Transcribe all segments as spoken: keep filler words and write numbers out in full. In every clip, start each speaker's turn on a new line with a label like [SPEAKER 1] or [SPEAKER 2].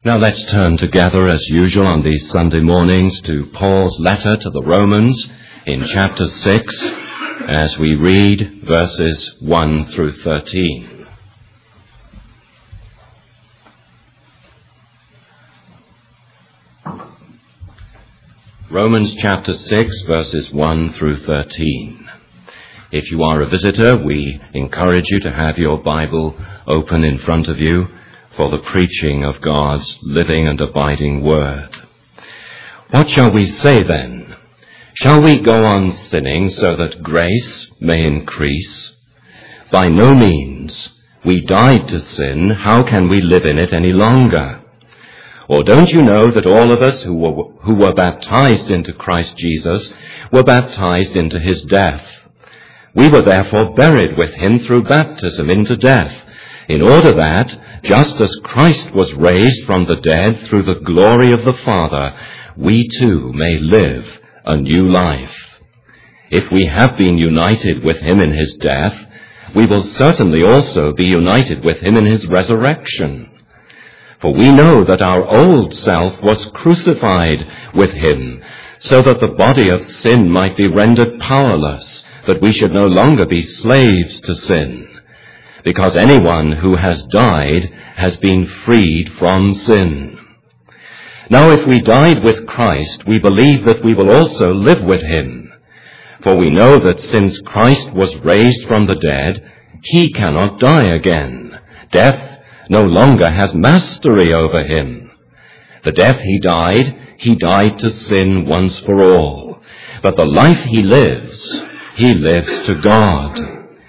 [SPEAKER 1] Now let's turn together, as usual on these Sunday mornings, to Paul's letter to the Romans in chapter six, as we read verses one through thirteen. Romans chapter six, verses one through thirteen. If you are a visitor, we encourage you to have your Bible open in front of you for the preaching of God's living and abiding word. What shall we say then? Shall we go on sinning so that grace may increase? By no means. We died to sin. How can we live in it any longer? Or don't you know that all of us who were, who were baptized into Christ Jesus were baptized into his death? We were therefore buried with him through baptism into death, in order that, just as Christ was raised from the dead through the glory of the Father, we too may live a new life. If we have been united with him in his death, we will certainly also be united with him in his resurrection. For we know that our old self was crucified with him, so that the body of sin might be rendered powerless, that we should no longer be slaves to sin. Because anyone who has died has been freed from sin. Now if we died with Christ, we believe that we will also live with him. For we know that since Christ was raised from the dead, he cannot die again. Death no longer has mastery over him. The death he died, he died to sin once for all. But the life he lives, he lives to God.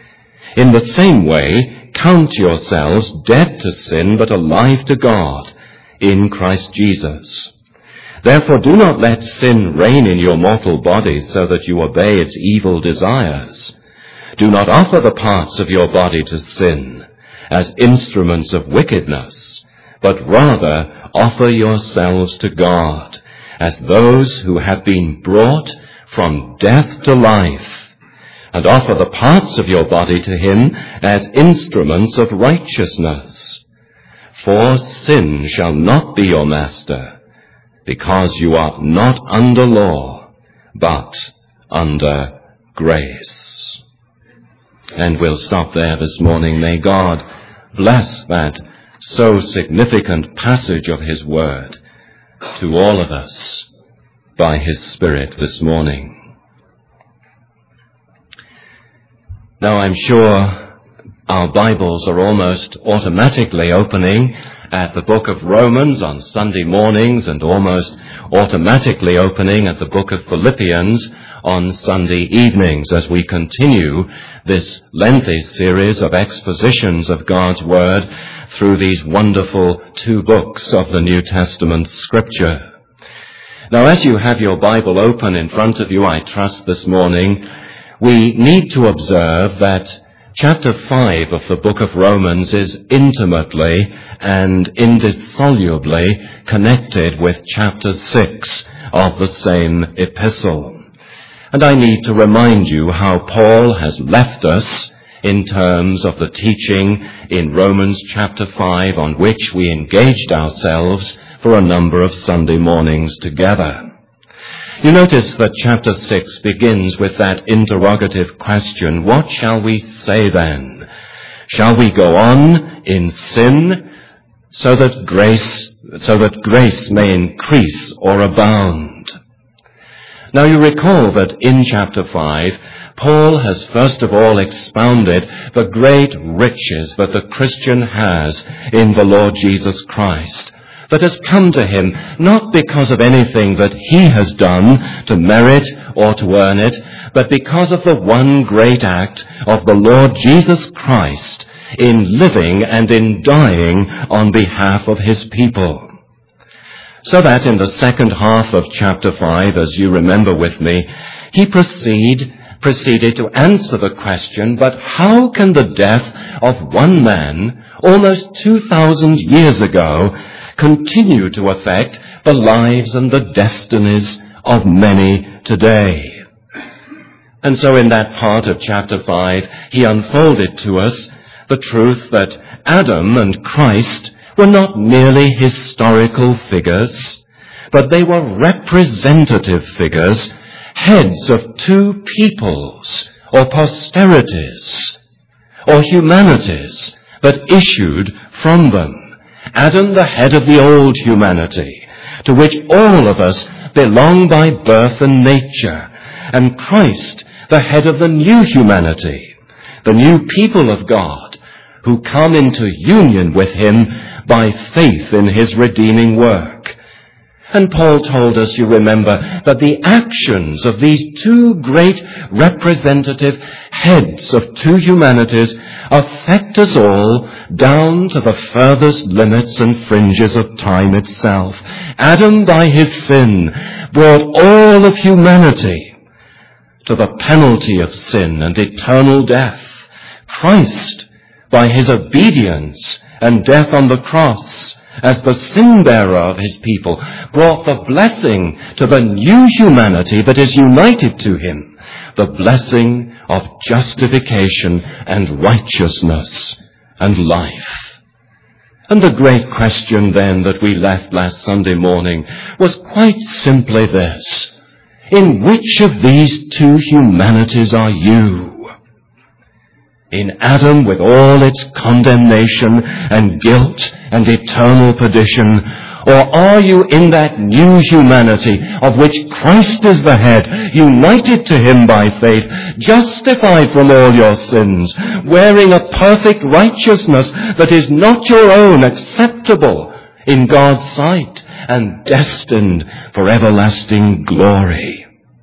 [SPEAKER 1] In the same way, count yourselves dead to sin but alive to God in Christ Jesus. Therefore do not let sin reign in your mortal body so that you obey its evil desires. Do not offer the parts of your body to sin as instruments of wickedness, but rather offer yourselves to God as those who have been brought from death to life, and offer the parts of your body to him as instruments of righteousness. For sin shall not be your master, because you are not under law, but under grace. And we'll stop there this morning. May God bless that so significant passage of his word to all of us by his Spirit this morning. Now, I'm sure our Bibles are almost automatically opening at the book of Romans on Sunday mornings and almost automatically opening at the book of Philippians on Sunday evenings as we continue this lengthy series of expositions of God's Word through these wonderful two books of the New Testament Scripture. Now, as you have your Bible open in front of you, I trust this morning, we need to observe that chapter five of the book of Romans is intimately and indissolubly connected with chapter six of the same epistle. And I need to remind you how Paul has left us in terms of the teaching in Romans chapter five on which we engaged ourselves for a number of Sunday mornings together. You notice that chapter six begins with that interrogative question, what shall we say then? Shall we go on in sin so that grace, so that grace may increase or abound? Now you recall that in chapter five, Paul has first of all expounded the great riches that the Christian has in the Lord Jesus Christ, that has come to him not because of anything that he has done to merit or to earn it, but because of the one great act of the Lord Jesus Christ in living and in dying on behalf of his people. So that in the second half of chapter five, as you remember with me, he proceed, proceeded to answer the question, but how can the death of one man almost two thousand years ago continue to affect the lives and the destinies of many today? And so in that part of chapter five, he unfolded to us the truth that Adam and Christ were not merely historical figures, but they were representative figures, heads of two peoples, or posterities, or humanities that issued from them. Adam, the head of the old humanity, to which all of us belong by birth and nature, and Christ, the head of the new humanity, the new people of God, who come into union with him by faith in his redeeming work. And Paul told us, you remember, that the actions of these two great representative heads of two humanities affect us all down to the furthest limits and fringes of time itself. Adam, by his sin, brought all of humanity to the penalty of sin and eternal death. Christ, by his obedience and death on the cross, as the sin-bearer of his people, brought the blessing to the new humanity that is united to him, the blessing of justification and righteousness and life. And the great question then that we left last Sunday morning was quite simply this: in which of these two humanities are you? In Adam, with all its condemnation and guilt and eternal perdition, or are you in that new humanity of which Christ is the head, united to him by faith, justified from all your sins, wearing a perfect righteousness that is not your own, acceptable in God's sight, and destined for everlasting glory?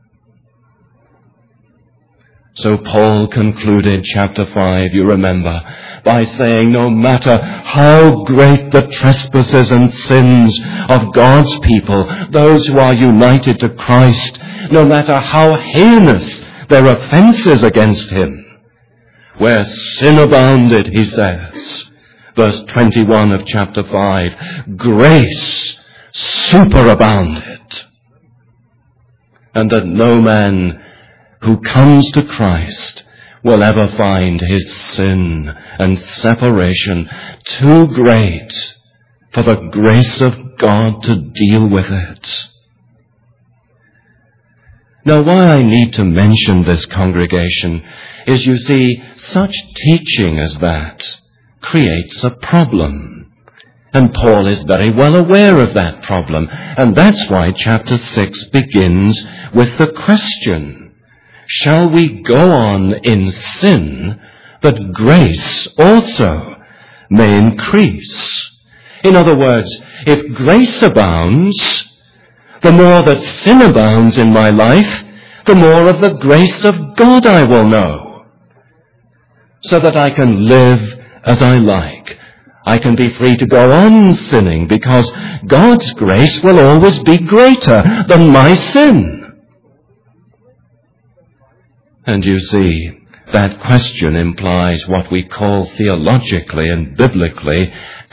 [SPEAKER 1] So Paul concluded chapter five, you remember, by saying no matter how great the trespasses and sins of God's people, those who are united to Christ, no matter how heinous their offenses against him, where sin abounded, he says, verse twenty-one of chapter five, grace superabounded, and that no man who comes to Christ will ever find his sin and separation too great for the grace of God to deal with it. Now, why I need to mention this, congregation, is, you see, such teaching as that creates a problem. And Paul is very well aware of that problem. And that's why chapter six begins with the question: shall we go on in sin that grace also may increase? In other words, if grace abounds, the more that sin abounds in my life, the more of the grace of God I will know, so that I can live as I like. I can be free to go on sinning because God's grace will always be greater than my sin. And you see, that question implies what we call theologically and biblically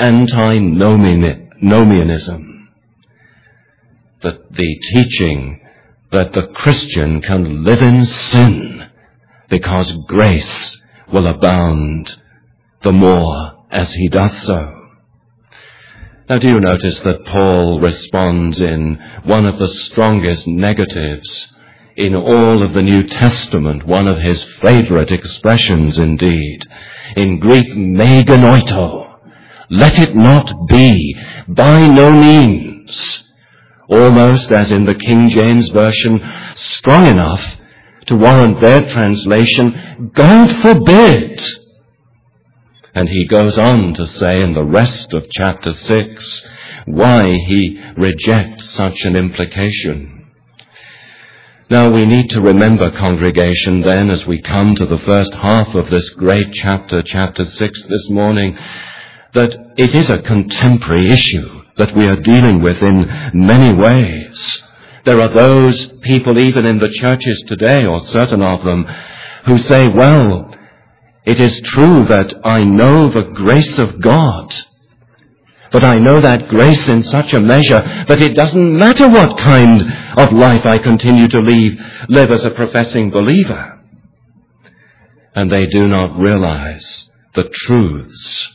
[SPEAKER 1] antinomianism. That the teaching that the Christian can live in sin because grace will abound the more as he does so. Now, do you notice that Paul responds in one of the strongest negatives in all of the New Testament, one of his favorite expressions indeed, in Greek, meganoito, let it not be, by no means, almost as in the King James Version, strong enough to warrant their translation, God forbid. And he goes on to say in the rest of chapter six why he rejects such an implication. Now, we need to remember, congregation, then, as we come to the first half of this great chapter, chapter six this morning, that it is a contemporary issue that we are dealing with in many ways. There are those people, even in the churches today, or certain of them, who say, well, it is true that I know the grace of God, but I know that grace in such a measure that it doesn't matter what kind of life I continue to live, live as a professing believer. And they do not realize the truths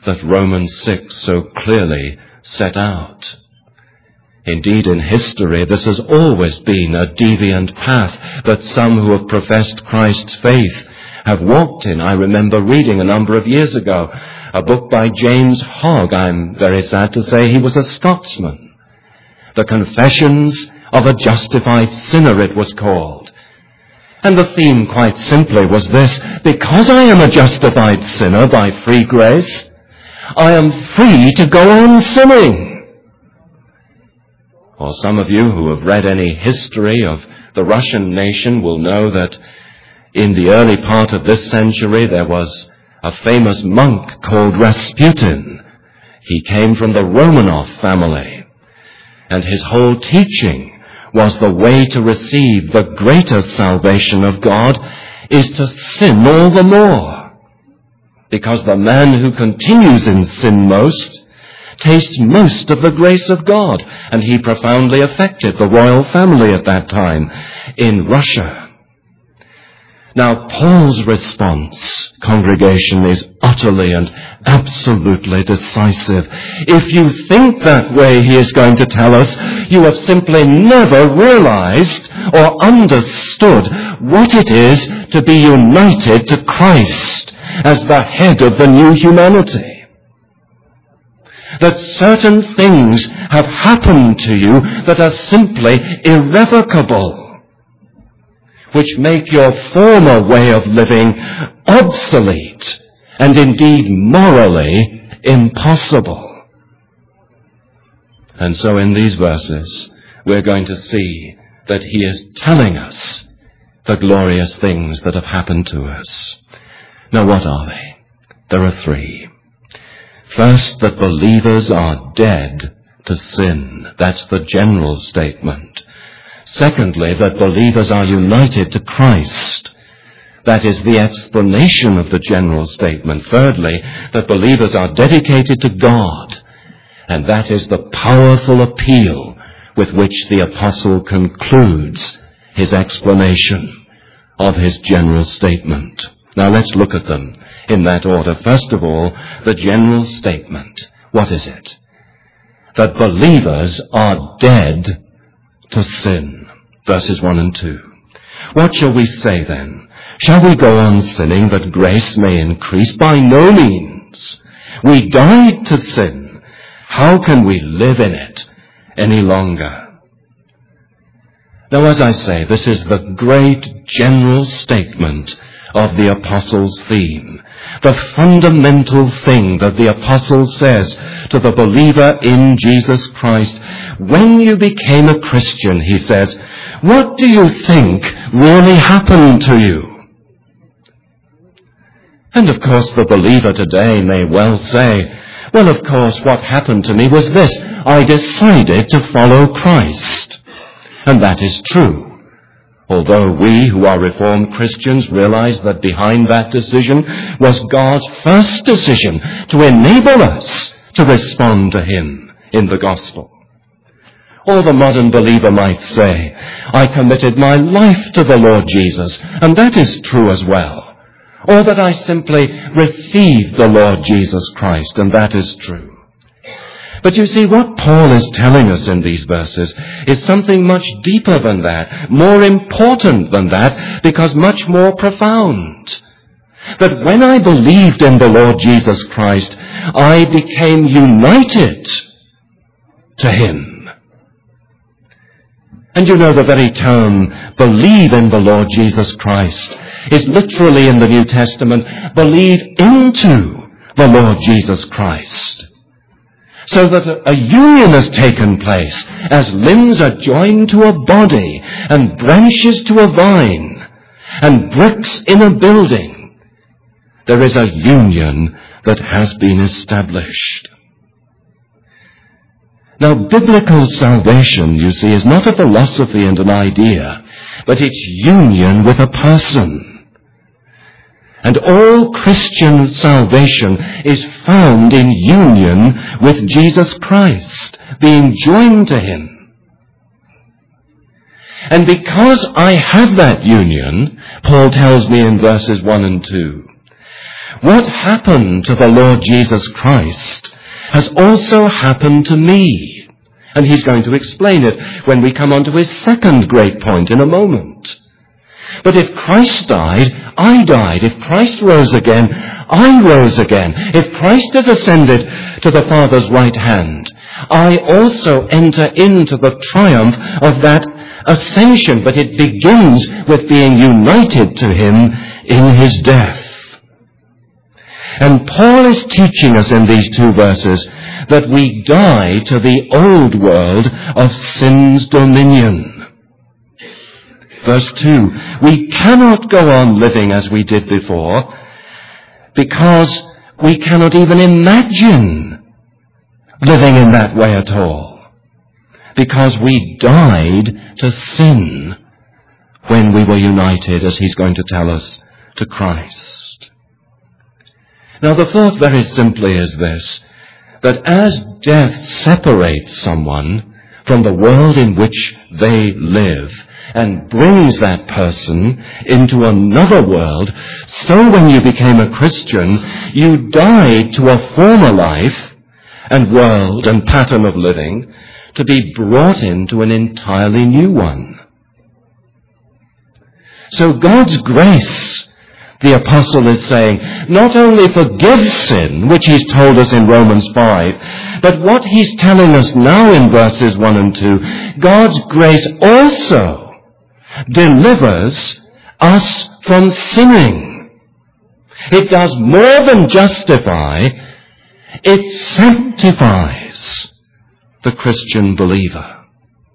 [SPEAKER 1] that Romans six so clearly set out. Indeed, in history, this has always been a deviant path that some who have professed Christ's faith have walked in. I remember reading a number of years ago a book by James Hogg. I'm very sad to say he was a Scotsman. The Confessions of a Justified Sinner, it was called. And the theme quite simply was this: because I am a justified sinner by free grace, I am free to go on sinning. Or some of you who have read any history of the Russian nation will know that in the early part of this century there was a famous monk called Rasputin. He came from the Romanov family, and his whole teaching was the way to receive the greater salvation of God is to sin all the more, because the man who continues in sin most tastes most of the grace of God. And he profoundly affected the royal family at that time in Russia. Now, Paul's response, congregation, is utterly and absolutely decisive. If you think that way, he is going to tell us, you have simply never realized or understood what it is to be united to Christ as the head of the new humanity. That certain things have happened to you that are simply irrevocable, which make your former way of living obsolete and indeed morally impossible. And so in these verses, we're going to see that he is telling us the glorious things that have happened to us. Now, what are they? There are three. First, that believers are dead to sin. That's the general statement. Secondly, that believers are united to Christ. That is the explanation of the general statement. Thirdly, that believers are dedicated to God. And that is the powerful appeal with which the apostle concludes his explanation of his general statement. Now let's look at them in that order. First of all, the general statement. What is it? That believers are dead to sin. Verses one and two. What shall we say then? Shall we go on sinning that grace may increase? By no means. We died to sin. How can we live in it any longer? Now, as I say, this is the great general statement of the apostle's theme. The fundamental thing that the apostle says to the believer in Jesus Christ. When you became a Christian, he says, what do you think really happened to you? And of course the believer today may well say, well, of course what happened to me was this: I decided to follow Christ. And that is true. Although we who are Reformed Christians realize that behind that decision was God's first decision to enable us to respond to him in the gospel. Or the modern believer might say, I committed my life to the Lord Jesus, and that is true as well. Or that I simply received the Lord Jesus Christ, and that is true. But you see, what Paul is telling us in these verses is something much deeper than that, more important than that, because much more profound. That when I believed in the Lord Jesus Christ, I became united to him. And you know, the very term, believe in the Lord Jesus Christ, is literally in the New Testament, believe into the Lord Jesus Christ. So that a union has taken place as limbs are joined to a body and branches to a vine and bricks in a building. There is a union that has been established. Now, biblical salvation, you see, is not a philosophy and an idea, but it's union with a person. And all Christian salvation is found in union with Jesus Christ, being joined to him. And because I have that union, Paul tells me in verses one and two, what happened to the Lord Jesus Christ has also happened to me. And he's going to explain it when we come on to his second great point in a moment. But if Christ died, I died. If Christ rose again, I rose again. If Christ has ascended to the Father's right hand, I also enter into the triumph of that ascension. But it begins with being united to him in his death. And Paul is teaching us in these two verses that we die to the old world of sin's dominion. Verse two, we cannot go on living as we did before because we cannot even imagine living in that way at all. Because we died to sin when we were united, as he's going to tell us, to Christ. Now the thought very simply is this, that as death separates someone from the world in which they live and brings that person into another world, so when you became a Christian, you died to a former life and world and pattern of living to be brought into an entirely new one. So God's grace, the apostle is saying, not only forgives sin, which he's told us in Romans five, but what he's telling us now in verses one and two, God's grace also delivers us from sinning. It does more than justify, it sanctifies the Christian believer.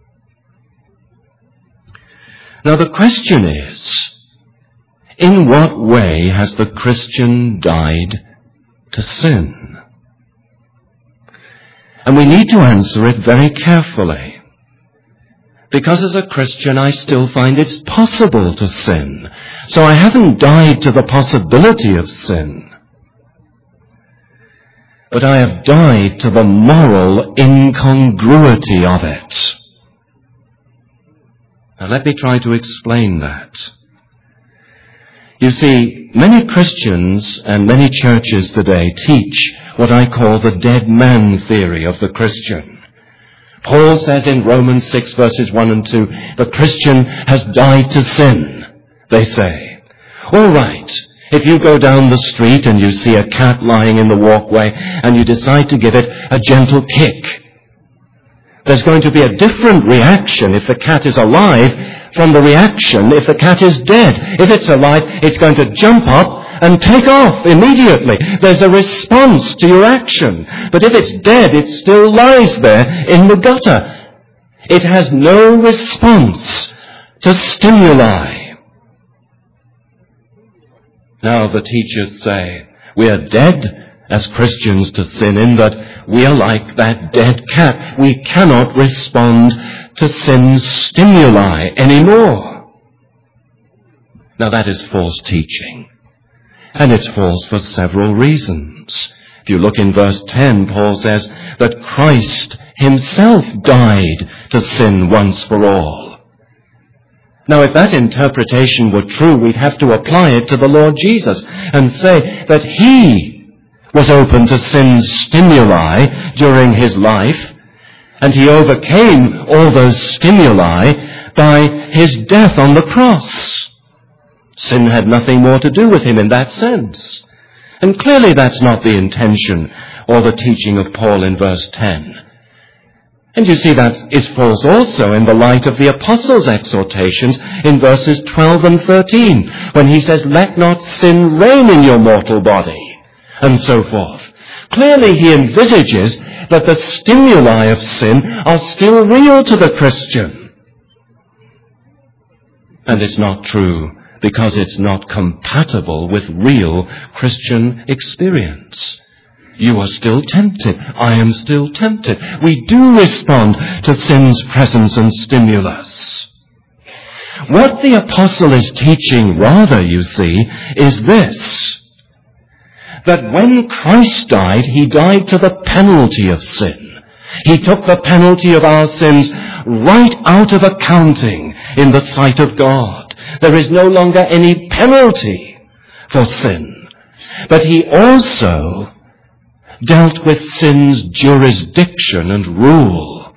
[SPEAKER 1] Now the question is, in what way has the Christian died to sin? And we need to answer it very carefully. Because as a Christian, I still find it's possible to sin. So I haven't died to the possibility of sin. But I have died to the moral incongruity of it. Now let me try to explain that. You see, many Christians and many churches today teach what I call the dead man theory of the Christian. Paul says in Romans six verses one and two, the Christian has died to sin, they say. All right, if you go down the street and you see a cat lying in the walkway and you decide to give it a gentle kick, there's going to be a different reaction if the cat is alive from the reaction if the cat is dead. If it's alive, it's going to jump up and take off immediately. There's a response to your action. But if it's dead, it still lies there in the gutter. It has no response to stimuli. Now the teachers say, we are dead as Christians to sin in that we are like that dead cat. We cannot respond to sin's stimuli anymore. Now that is false teaching. And it's false for several reasons. If you look in verse ten, Paul says that Christ himself died to sin once for all. Now if that interpretation were true, we'd have to apply it to the Lord Jesus and say that he was open to sin's stimuli during his life, and he overcame all those stimuli by his death on the cross. Sin had nothing more to do with him in that sense. And clearly that's not the intention or the teaching of Paul in verse ten. And you see that is false also in the light of the apostles' exhortations in verses twelve and thirteen, when he says, let not sin reign in your mortal body, and so forth. Clearly he envisages that the stimuli of sin are still real to the Christian. And it's not true because it's not compatible with real Christian experience. You are still tempted. I am still tempted. We do respond to sin's presence and stimulus. What the apostle is teaching rather, you see, is this: that when Christ died, he died to the penalty of sin. He took the penalty of our sins right out of accounting in the sight of God. There is no longer any penalty for sin. But he also dealt with sin's jurisdiction and rule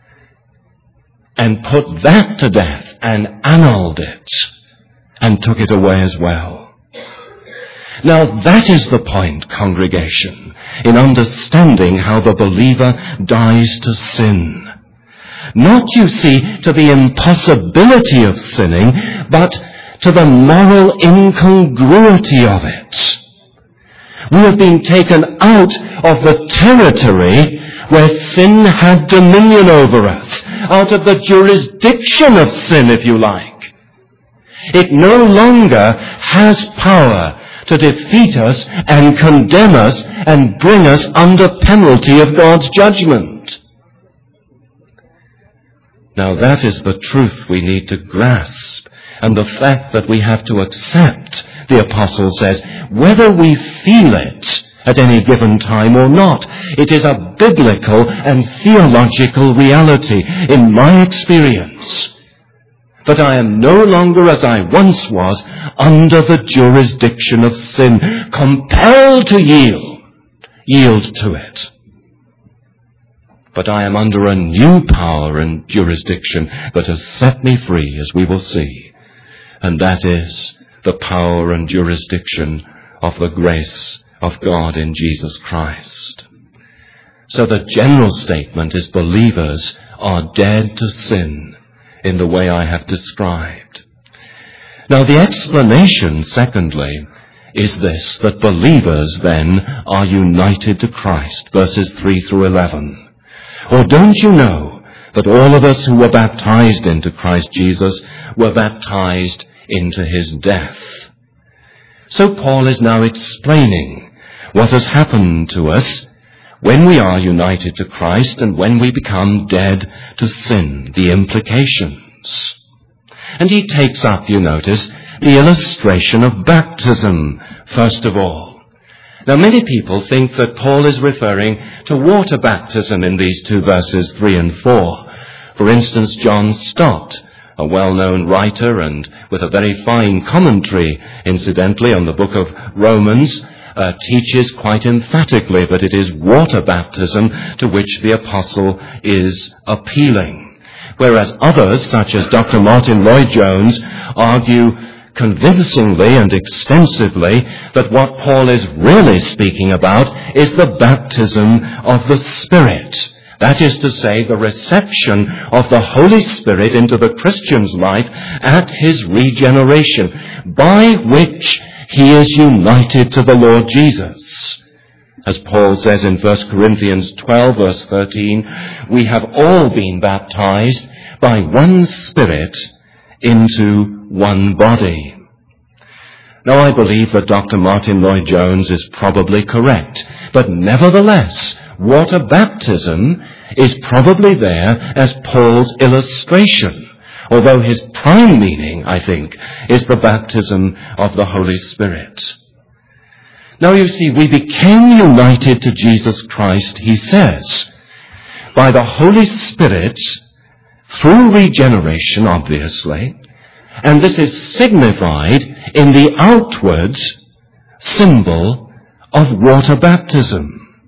[SPEAKER 1] and put that to death and annulled it and took it away as well. Now that is the point, congregation, in understanding how the believer dies to sin. Not, you see, to the impossibility of sinning, but to the moral incongruity of it. We have been taken out of the territory where sin had dominion over us, out of the jurisdiction of sin, if you like. It no longer has power to defeat us and condemn us and bring us under penalty of God's judgment. Now that is the truth we need to grasp, and the fact that we have to accept, the apostle says, whether we feel it at any given time or not. It is a biblical and theological reality in my experience. That I am no longer as I once was under the jurisdiction of sin, compelled to yield, yield to it. But I am under a new power and jurisdiction that has set me free, as we will see. And that is the power and jurisdiction of the grace of God in Jesus Christ. So the general statement is believers are dead to sin in the way I have described. Now the explanation, secondly, is this, that believers then are united to Christ, verses three through eleven. Or don't you know that all of us who were baptized into Christ Jesus were baptized into his death? So Paul is now explaining what has happened to us when we are united to Christ and when we become dead to sin, the implications. And he takes up, you notice, the illustration of baptism, first of all. Now many people think that Paul is referring to water baptism in these two verses, three and four. For instance, John Stott, a well-known writer and with a very fine commentary, incidentally, on the book of Romans, uh, teaches quite emphatically that it is water baptism to which the apostle is appealing. Whereas others, such as Doctor Martin Lloyd-Jones, argue convincingly and extensively that what Paul is really speaking about is the baptism of the Spirit. That is to say, the reception of the Holy Spirit into the Christian's life at his regeneration, by which he is united to the Lord Jesus. As Paul says in First Corinthians twelve, verse thirteen, we have all been baptized by one Spirit into one body. Now I believe that Doctor Martin Lloyd-Jones is probably correct, but nevertheless, water baptism is probably there as Paul's illustration, although his prime meaning, I think, is the baptism of the Holy Spirit. Now you see, we became united to Jesus Christ, he says, by the Holy Spirit through regeneration, obviously, and this is signified in the outward symbol of water baptism.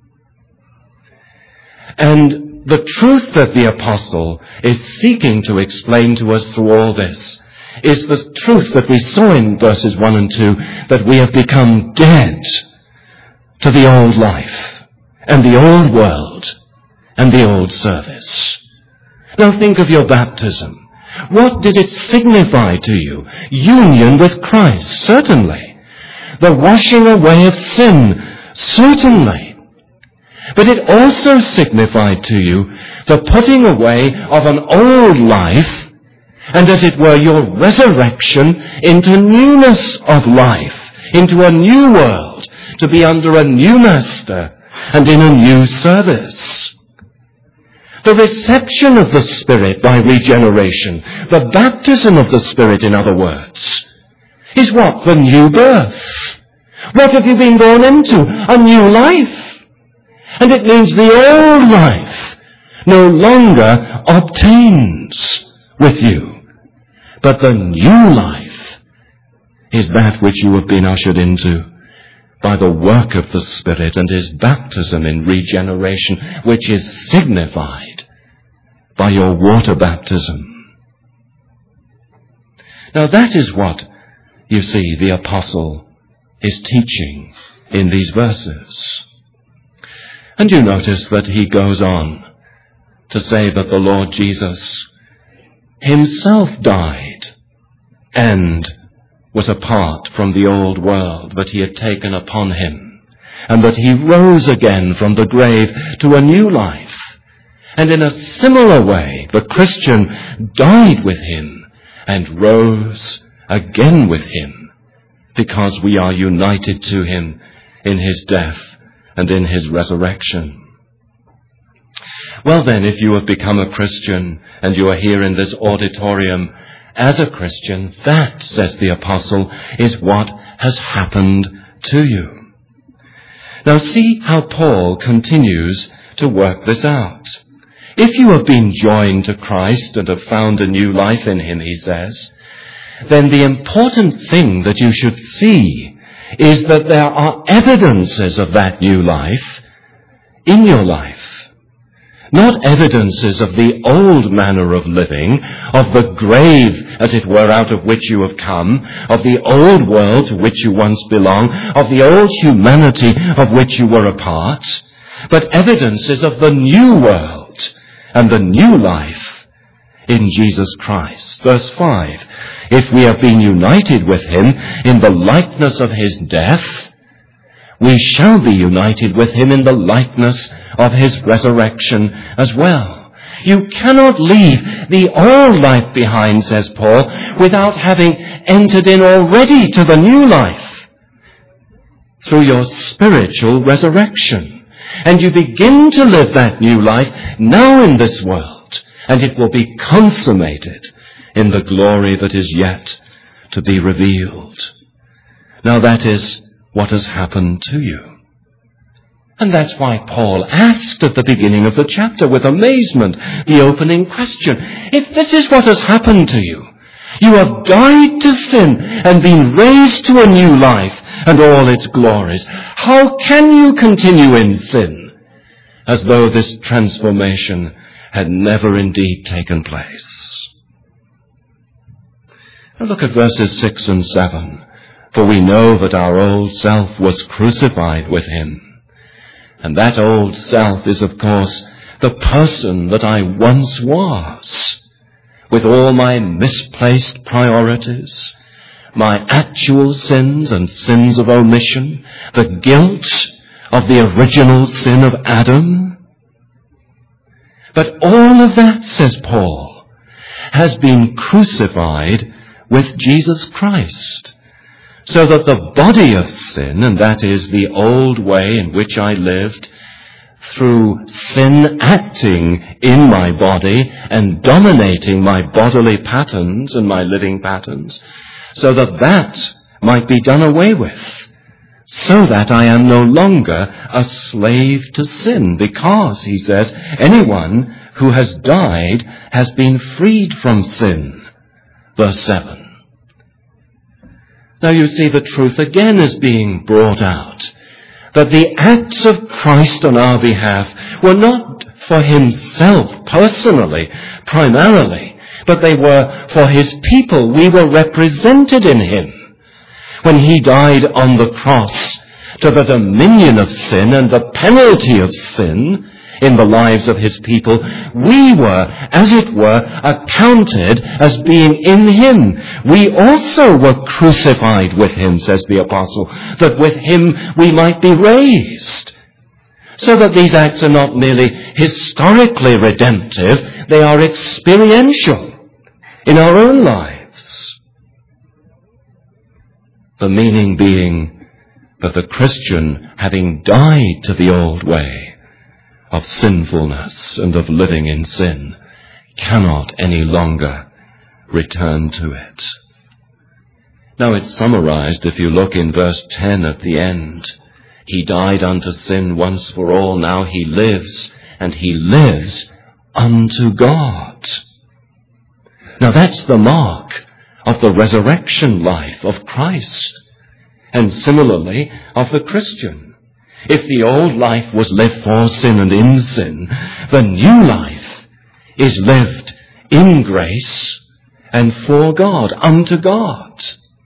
[SPEAKER 1] And the truth that the apostle is seeking to explain to us through all this is the truth that we saw in verses one and two, that we have become dead to the old life and the old world and the old service. Now think of your baptism. What did it signify to you? Union with Christ, certainly. The washing away of sin, certainly. But it also signified to you the putting away of an old life, and as it were, your resurrection into newness of life, into a new world, to be under a new master and in a new service. The reception of the Spirit by regeneration, the baptism of the Spirit, in other words, is what? The new birth. What have you been born into? A new life. And it means the old life no longer obtains with you, but the new life is that which you have been ushered into by the work of the Spirit and his baptism in regeneration, which is signified by your water baptism. Now that is what, you see, the apostle is teaching in these verses. And you notice that he goes on to say that the Lord Jesus himself died and was apart from the old world that he had taken upon him, and that he rose again from the grave to a new life. And in a similar way, the Christian died with him and rose again with him, because we are united to him in his death and in his resurrection. Well then, if you have become a Christian and you are here in this auditorium as a Christian, that, says the apostle, is what has happened to you. Now see how Paul continues to work this out. If you have been joined to Christ and have found a new life in him, he says, then the important thing that you should see is that there are evidences of that new life in your life. Not evidences of the old manner of living, of the grave, as it were, out of which you have come, of the old world to which you once belonged, of the old humanity of which you were a part, but evidences of the new world and the new life in Jesus Christ. Verse five, if we have been united with him in the likeness of his death, we shall be united with him in the likeness of his resurrection as well. You cannot leave the old life behind, says Paul, without having entered in already to the new life through your spiritual resurrection. And you begin to live that new life now in this world, and it will be consummated in the glory that is yet to be revealed. Now that is what has happened to you. And that's why Paul asked at the beginning of the chapter with amazement the opening question. If this is what has happened to you, you have died to sin and been raised to a new life and all its glories, how can you continue in sin as though this transformation had never indeed taken place? Now look at verses six and seven. For we know that our old self was crucified with him. And that old self is, of course, the person that I once was, with all my misplaced priorities, my actual sins and sins of omission, the guilt of the original sin of Adam. But all of that, says Paul, has been crucified with Jesus Christ, so that the body of sin, and that is the old way in which I lived, through sin acting in my body and dominating my bodily patterns and my living patterns, so that that might be done away with, so that I am no longer a slave to sin, because, he says, anyone who has died has been freed from sin. Verse seven. Now you see the truth again is being brought out, that the acts of Christ on our behalf were not for himself personally, primarily, but they were for his people. We were represented in him. When he died on the cross to the dominion of sin and the penalty of sin in the lives of his people, we were, as it were, accounted as being in him. We also were crucified with him, says the apostle, that with him we might be raised. So that these acts are not merely historically redemptive, they are experiential in our own lives. The meaning being that the Christian, having died to the old way of sinfulness and of living in sin, cannot any longer return to it. Now it's summarized if you look in verse ten at the end. He died unto sin once for all, now he lives, and he lives unto God. Now that's the mark of the resurrection life of Christ. and similarly of the Christian. If the old life was lived for sin and in sin, the new life is lived in grace and for God, unto God.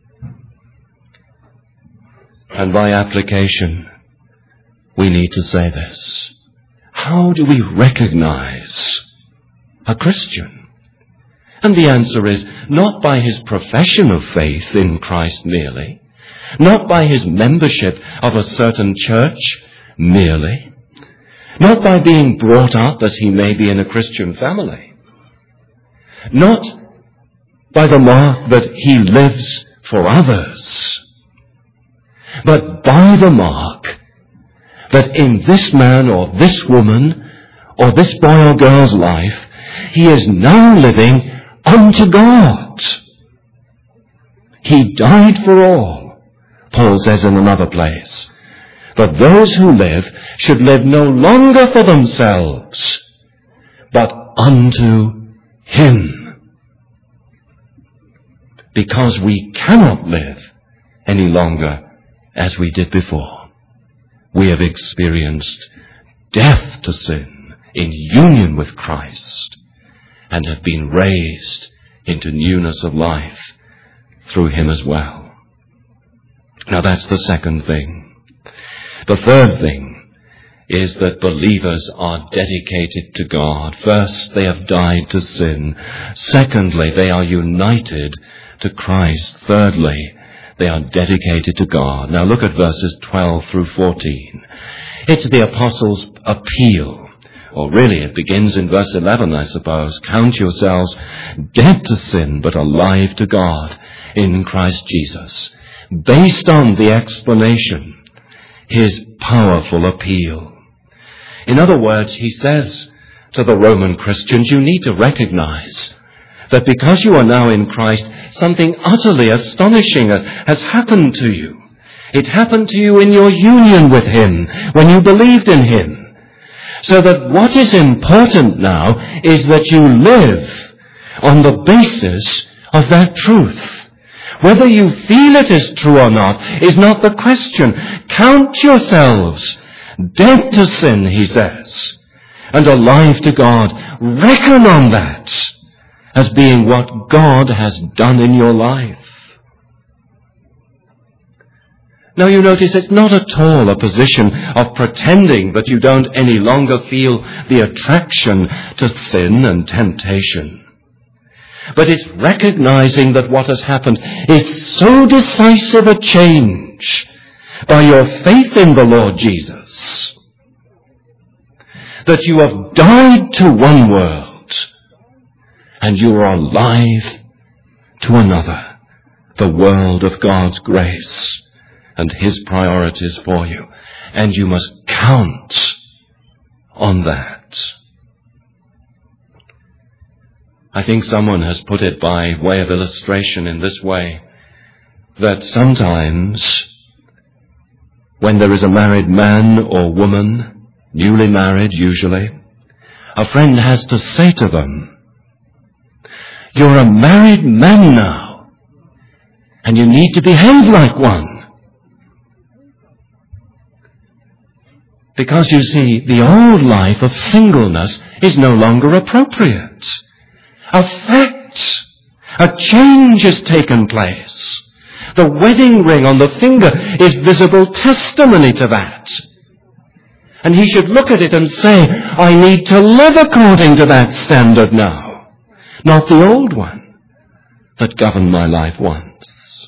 [SPEAKER 1] And by application, we need to say this. How do we recognize a Christian? And the answer is not by his profession of faith in Christ merely, not by his membership of a certain church merely, not by being brought up as he may be in a Christian family, not by the mark that he lives for others, but by the mark that in this man or this woman or this boy or girl's life, he is now living unto God. He died for all, Paul says in another place. But those who live should live no longer for themselves, but unto him. Because we cannot live any longer as we did before. We have experienced death to sin in union with Christ and have been raised into newness of life through him as well. Now that's the second thing. The third thing is that believers are dedicated to God. First, they have died to sin. Secondly, they are united to Christ. Thirdly, they are dedicated to God. Now look at verses twelve through fourteen. It's the apostles' appeal. Or really, it begins in verse eleven, I suppose. Count yourselves dead to sin, but alive to God in Christ Jesus. Based on the explanation, his powerful appeal. In other words, he says to the Roman Christians, you need to recognize that because you are now in Christ, something utterly astonishing has happened to you. It happened to you in your union with him, when you believed in him. So that what is important now is that you live on the basis of that truth. Whether you feel it is true or not is not the question. Count yourselves dead to sin, he says, and alive to God. Reckon on that as being what God has done in your life. Now you notice it's not at all a position of pretending that you don't any longer feel the attraction to sin and temptation. But it's recognizing that what has happened is so decisive a change by your faith in the Lord Jesus that you have died to one world and you are alive to another, the world of God's grace and his priorities for you. And you must count on that. I think someone has put it by way of illustration in this way, that sometimes when there is a married man or woman, newly married usually, a friend has to say to them, you're a married man now, and you need to behave like one. Because you see, the old life of singleness is no longer appropriate. A fact, a change has taken place. The wedding ring on the finger is visible testimony to that. And he should look at it and say, I need to live according to that standard now, not the old one that governed my life once.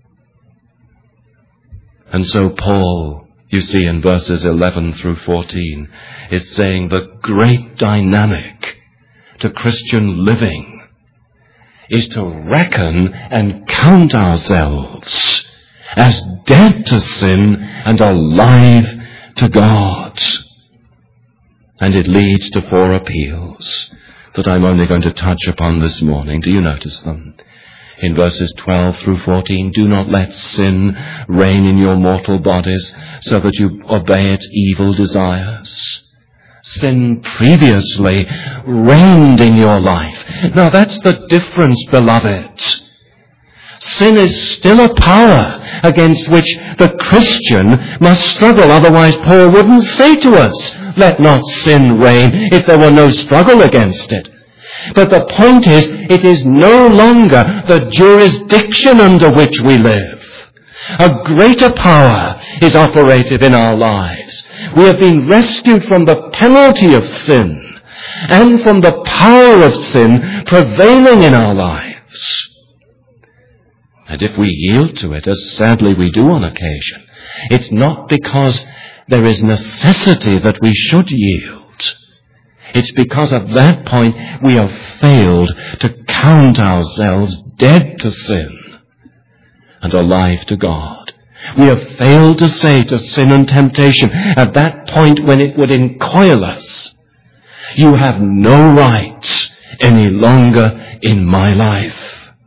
[SPEAKER 1] And so Paul, you see in verses eleven through fourteen, is saying the great dynamic to Christian living is to reckon and count ourselves as dead to sin and alive to God. And it leads to four appeals that I'm only going to touch upon this morning. Do you notice them? In verses twelve through fourteen, do not let sin reign in your mortal bodies so that you obey its evil desires. Sin previously reigned in your life. Now that's the difference, beloved. Sin is still a power against which the Christian must struggle. Otherwise, Paul wouldn't say to us, let not sin reign, if there were no struggle against it. But the point is, it is no longer the jurisdiction under which we live. A greater power is operative in our lives. We have been rescued from the penalty of sin and from the power of sin prevailing in our lives. And if we yield to it, as sadly we do on occasion, it's not because there is necessity that we should yield. It's because at that point we have failed to count ourselves dead to sin and alive to God. We have failed to say to sin and temptation at that point when it would encoil us, you have no right any longer in my life.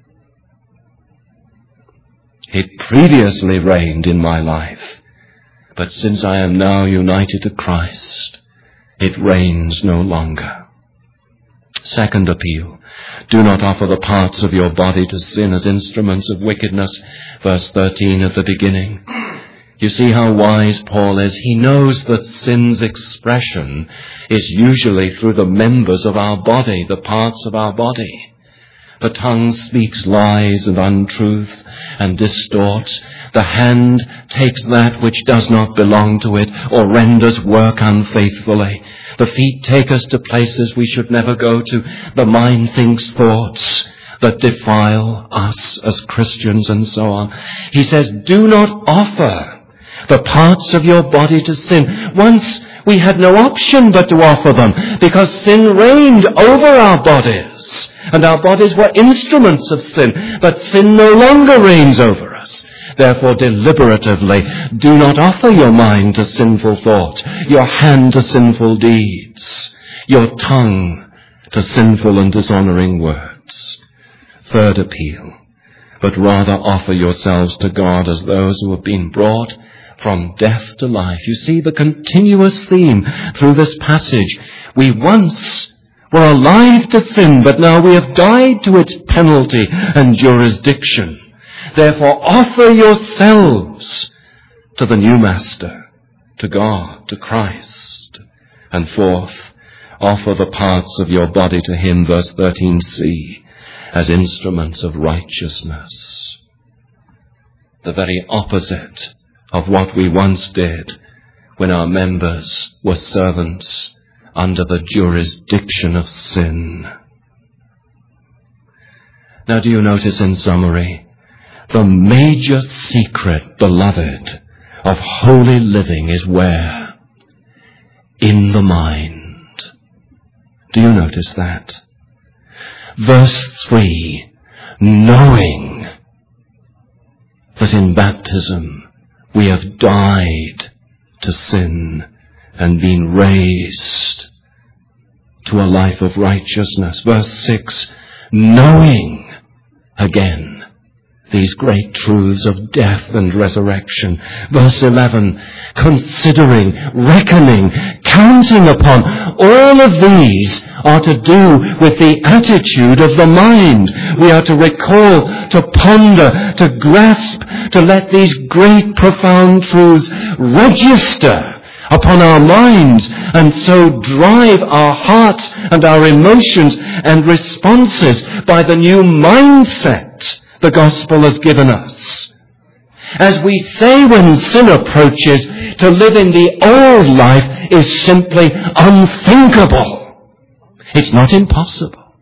[SPEAKER 1] It previously reigned in my life, but since I am now united to Christ, it reigns no longer. Second appeal, do not offer the parts of your body to sin as instruments of wickedness. Verse thirteen at the beginning. You see how wise Paul is. He knows that sin's expression is usually through the members of our body, the parts of our body. The tongue speaks lies and untruth and distorts. The hand takes that which does not belong to it or renders work unfaithfully. The feet take us to places we should never go to. The mind thinks thoughts that defile us as Christians and so on. He says, do not offer the parts of your body to sin. Once we had no option but to offer them because sin reigned over our bodies. And our bodies were instruments of sin, but sin no longer reigns over us. Therefore, deliberatively, do not offer your mind to sinful thought, your hand to sinful deeds, your tongue to sinful and dishonoring words. Third appeal, but rather offer yourselves to God as those who have been brought from death to life. You see the continuous theme through this passage. We once were alive to sin, but now we have died to its penalty and jurisdiction. Therefore, offer yourselves to the new master, to God, to Christ. And fourth, offer the parts of your body to him, verse thirteen c, as instruments of righteousness. The very opposite of what we once did when our members were servants under the jurisdiction of sin. Now, do you notice in summary, the major secret, beloved, of holy living is where? In the mind. Do you notice that? Verse three, knowing that in baptism we have died to sin and been raised to a life of righteousness. Verse six, knowing again these great truths of death and resurrection. Verse eleven, considering, reckoning, counting upon. All of these are to do with the attitude of the mind. We are to recall, to ponder, to grasp, to let these great profound truths register upon our minds and so drive our hearts and our emotions and responses by the new mindset the gospel has given us. As we say when sin approaches, to live in the old life is simply unthinkable. It's not impossible,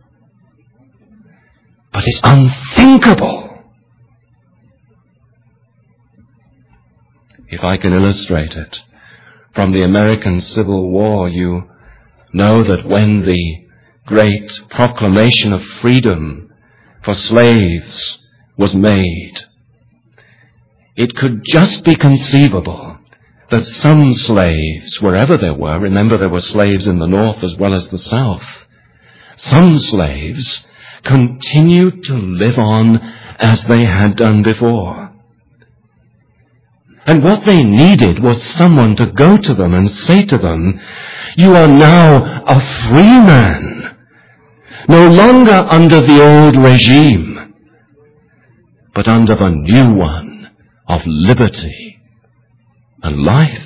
[SPEAKER 1] but it's unthinkable. If I can illustrate it, from the American Civil War, you know that when the great proclamation of freedom for slaves was made, it could just be conceivable that some slaves, wherever there were, remember there were slaves in the north as well as the south, some slaves continued to live on as they had done before. And what they needed was someone to go to them and say to them, you are now a free man, no longer under the old regime, but under the new one of liberty and life.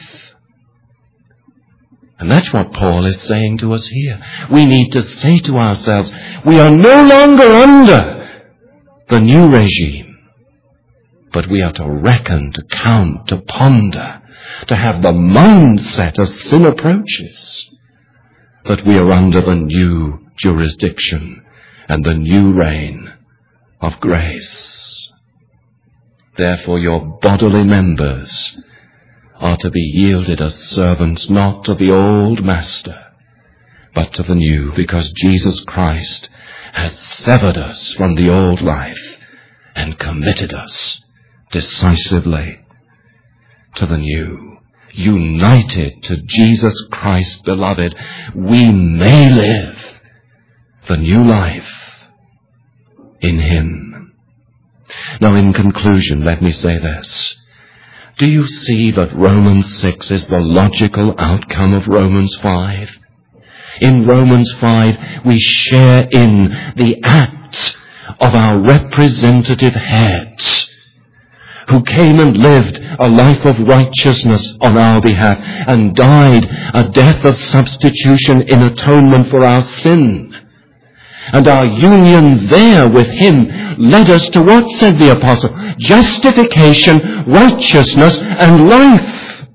[SPEAKER 1] And that's what Paul is saying to us here. We need to say to ourselves, we are no longer under the new regime, but we are to reckon, to count, to ponder, to have the mindset as sin approaches, that we are under the new jurisdiction and the new reign of grace. Therefore your bodily members are to be yielded as servants, not to the old master, but to the new, because Jesus Christ has severed us from the old life and committed us decisively to the new. United to Jesus Christ, beloved, we may live the new life in Him. Now, in conclusion, let me say this. Do you see that Romans six is the logical outcome of Romans five? In Romans five, we share in the acts of our representative heads, who came and lived a life of righteousness on our behalf and died a death of substitution in atonement for our sin. And our union there with Him led us to what, said the apostle? Justification, righteousness, and life.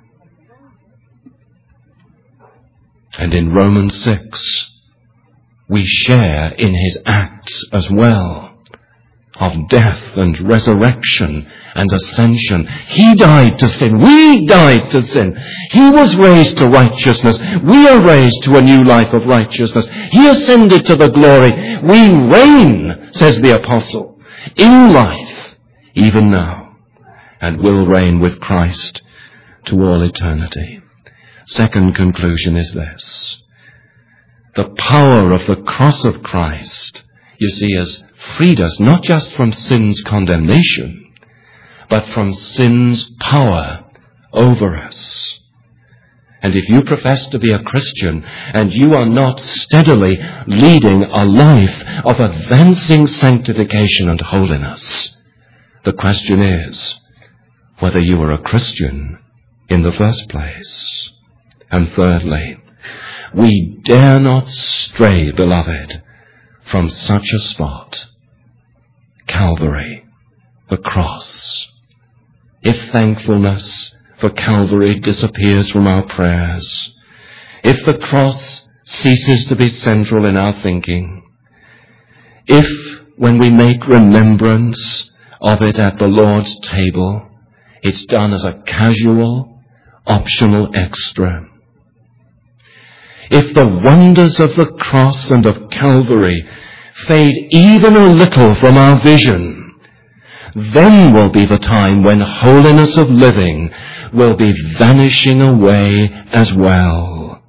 [SPEAKER 1] And in Romans six, we share in His acts as well, of death and resurrection and ascension. He died to sin. We died to sin. He was raised to righteousness. We are raised to a new life of righteousness. He ascended to the glory. We reign, says the apostle, in life, even now, and will reign with Christ to all eternity. Second conclusion is this. The power of the cross of Christ, you see, has freed us not just from sin's condemnation, but from sin's power over us. And if you profess to be a Christian and you are not steadily leading a life of advancing sanctification and holiness, the question is whether you are a Christian in the first place. And thirdly, we dare not stray, beloved, from such a spot. Calvary, the cross. If thankfulness for Calvary disappears from our prayers, if the cross ceases to be central in our thinking, if when we make remembrance of it at the Lord's table, it's done as a casual, optional extra, if the wonders of the cross and of Calvary fade even a little from our vision, then will be the time when holiness of living will be vanishing away as well.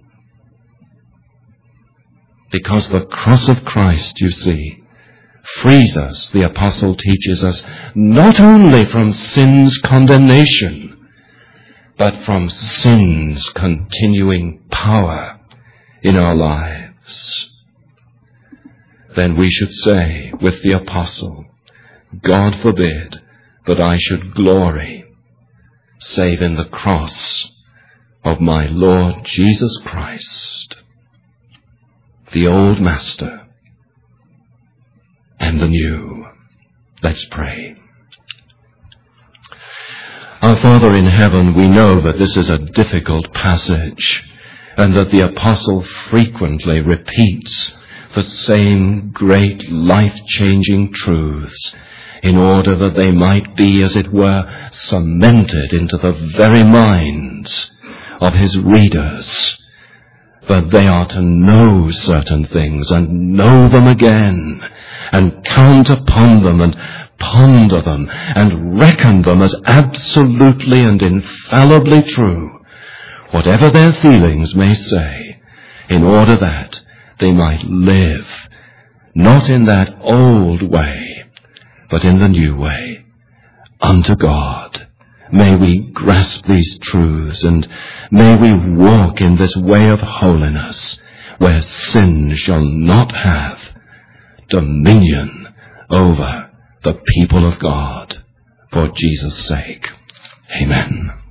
[SPEAKER 1] Because the cross of Christ, you see, frees us, the apostle teaches us, not only from sin's condemnation, but from sin's continuing power in our lives. Then we should say with the apostle, God forbid that I should glory save in the cross of my Lord Jesus Christ, the old master and the new. Let's pray. Our Father in heaven, we know that this is a difficult passage and that the apostle frequently repeats the same great life-changing truths in order that they might be, as it were, cemented into the very minds of his readers, that they are to know certain things and know them again and count upon them and ponder them and reckon them as absolutely and infallibly true, whatever their feelings may say, in order that they might live not in that old way, but in the new way, unto God. May we grasp these truths, and may we walk in this way of holiness, where sin shall not have dominion over the people of God for Jesus' sake. Amen.